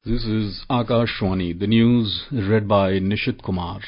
This is Akashwani, the news read by Nishit Kumar.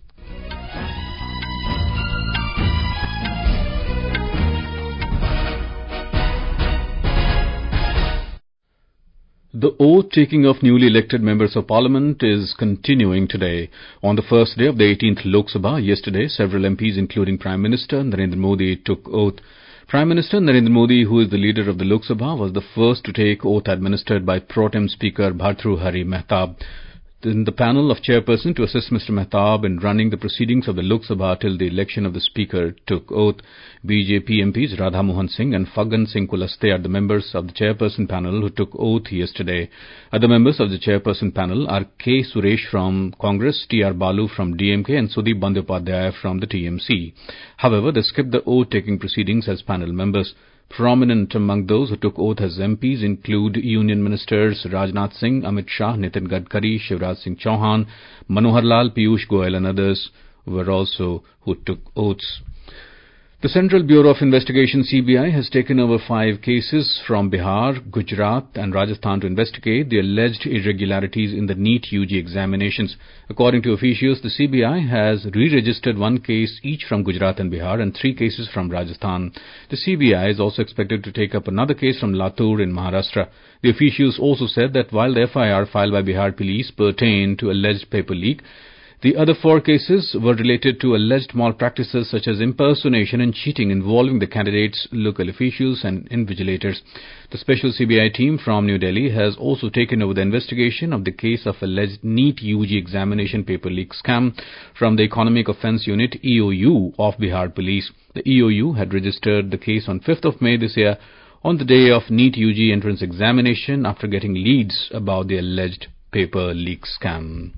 The oath-taking of newly elected members of parliament is continuing today. On the first day of the 18th Lok Sabha, yesterday, several MPs, including Prime Minister Narendra Modi, took oath. Prime Minister Narendra Modi, who is the leader of the Lok Sabha, was the first to take oath administered by Pro Tem Speaker Bhartrihari Mehtab. In the panel of chairperson to assist Mr. Mehtab in running the proceedings of the Lok Sabha till the election of the Speaker took oath. BJP MPs Radha Mohan Singh and Phaggan Singh Kulaste are the members of the chairperson panel who took oath yesterday. Other members of the chairperson panel are K. Suresh from Congress, T.R. Balu from DMK and Sudeep Bandyopadhyay from the TMC. However, they skipped the oath-taking proceedings as panel members. Prominent among those who took oath as MPs include Union Ministers Rajnath Singh, Amit Shah, Nitin Gadkari, Shivraj Singh Chauhan, Manohar Lal, Piyush Goyal and others were also who took oaths. The Central Bureau of Investigation (CBI) has taken over 5 cases from Bihar, Gujarat and Rajasthan to investigate the alleged irregularities in the NEET UG examinations. According to officials, the CBI has re-registered 1 case each from Gujarat and Bihar and 3 cases from Rajasthan. The CBI is also expected to take up another case from Latur in Maharashtra. The officials also said that while the FIR filed by Bihar police pertained to alleged paper leak, the other 4 cases were related to alleged malpractices such as impersonation and cheating involving the candidates, local officials and invigilators. The special CBI team from New Delhi has also taken over the investigation of the case of alleged NEET UG examination paper leak scam from the Economic Offence Unit EOU of Bihar Police. The EOU had registered the case on 5th of May this year on the day of NEET UG entrance examination after getting leads about the alleged paper leak scam.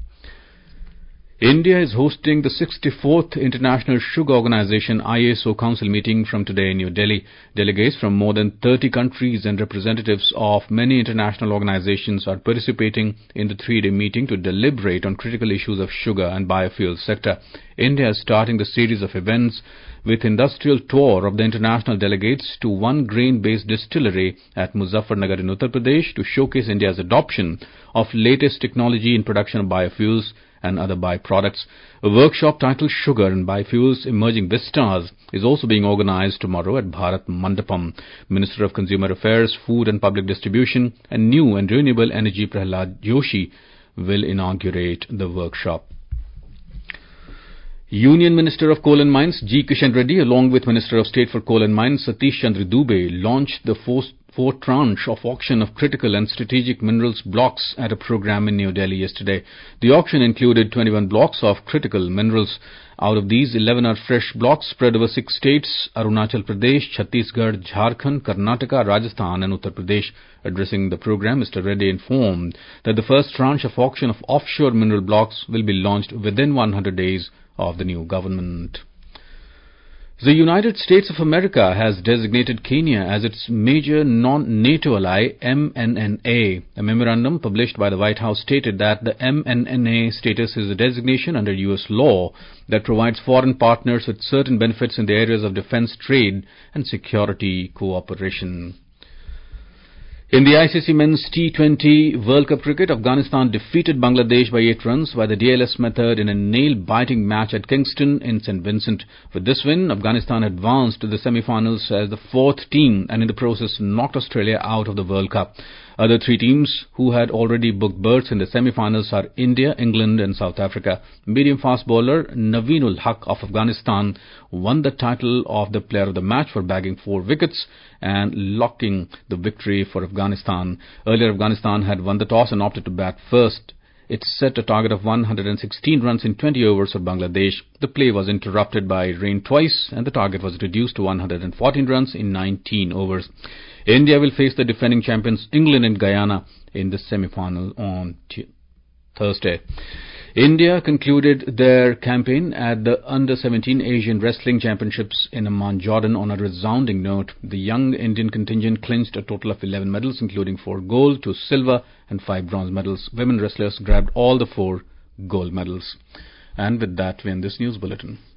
India is hosting the 64th International Sugar Organization ISO Council meeting from today in New Delhi. Delegates from more than 30 countries and representatives of many international organizations are participating in the 3-day meeting to deliberate on critical issues of sugar and biofuel sector. India is starting the series of events with industrial tour of the international delegates to one grain-based distillery at Muzaffarnagar in Uttar Pradesh to showcase India's adoption of latest technology in production of biofuels and other byproducts. A workshop titled Sugar and Biofuels Emerging Vistas is also being organized tomorrow at Bharat Mandapam. Minister of Consumer Affairs, Food and Public Distribution and New and Renewable Energy Prahlad Joshi will inaugurate the workshop. Union Minister of Coal and Mines G. Kishan Reddy along with Minister of State for Coal and Mines Satish Chandra Dubey launched the fourth tranche of auction of critical and strategic minerals blocks at a program in New Delhi yesterday. The auction included 21 blocks of critical minerals. Out of these, 11 are fresh blocks spread over 6 states, Arunachal Pradesh, Chhattisgarh, Jharkhand, Karnataka, Rajasthan and Uttar Pradesh. Addressing the program, Mr. Reddy informed that the first tranche of auction of offshore mineral blocks will be launched within 100 days of the new government. The United States of America has designated Kenya as its major non-NATO ally, MNNA. A memorandum published by the White House stated that the MNNA status is a designation under U.S. law that provides foreign partners with certain benefits in the areas of defense, trade and security cooperation. In the ICC Men's T20 World Cup Cricket, Afghanistan defeated Bangladesh by 8 runs by the DLS method in a nail-biting match at Kingston in St. Vincent. With this win, Afghanistan advanced to the semi-finals as the 4th team and in the process knocked Australia out of the World Cup. Other 3 teams who had already booked berths in the semi-finals are India, England and South Africa. Medium-fast bowler Naveen-ul Haq of Afghanistan won the title of the player of the match for bagging 4 wickets and locking the victory for Afghanistan. Earlier, Afghanistan had won the toss and opted to bat first. It set a target of 116 runs in 20 overs for Bangladesh. The play was interrupted by rain twice and the target was reduced to 114 runs in 19 overs. India will face the defending champions England and Guyana in the semi-final on Thursday. India concluded their campaign at the Under-17 Asian Wrestling Championships in Amman, Jordan on a resounding note. The young Indian contingent clinched a total of 11 medals, including 4 gold, 2 silver and 5 bronze medals. Women wrestlers grabbed all the 4 gold medals. And with that, we end this news bulletin.